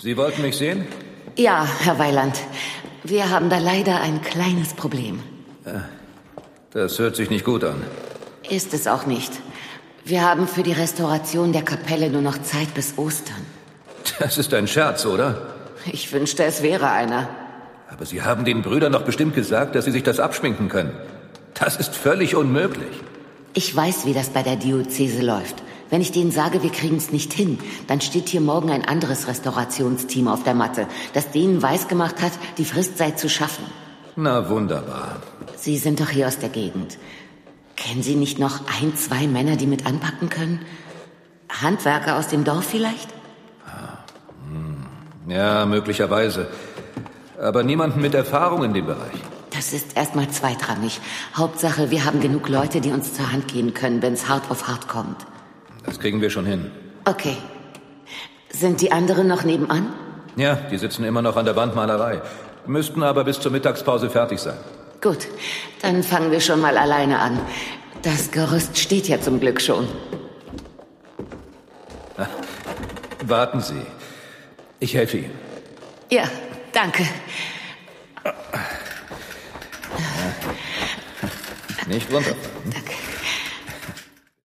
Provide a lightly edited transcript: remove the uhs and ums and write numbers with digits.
Sie wollten mich sehen? Ja, Herr Weiland. Wir haben da leider ein kleines Problem. Das hört sich nicht gut an. Ist es auch nicht. Wir haben für die Restauration der Kapelle nur noch Zeit bis Ostern. Das ist ein Scherz, oder? Ich wünschte, es wäre einer. Aber Sie haben den Brüdern doch bestimmt gesagt, dass sie sich das abschminken können. Das ist völlig unmöglich. Ich weiß, wie das bei der Diözese läuft. Wenn ich denen sage, wir kriegen es nicht hin, dann steht hier morgen ein anderes Restaurationsteam auf der Matte, das denen weisgemacht hat, die Frist sei zu schaffen. Na, wunderbar. Sie sind doch hier aus der Gegend. Kennen Sie nicht noch 1, 2 Männer, die mit anpacken können? Handwerker aus dem Dorf vielleicht? Ja, möglicherweise. Aber niemanden mit Erfahrung in dem Bereich. Das ist erstmal zweitrangig. Hauptsache, wir haben genug Leute, die uns zur Hand gehen können, wenn es hart auf hart kommt. Das kriegen wir schon hin. Okay. Sind die anderen noch nebenan? Ja, die sitzen immer noch an der Wandmalerei. Müssten aber bis zur Mittagspause fertig sein. Gut, dann fangen wir schon mal alleine an. Das Gerüst steht ja zum Glück schon. Warten Sie. Ich helfe Ihnen. Ja, danke. Nicht runterfallen. Danke.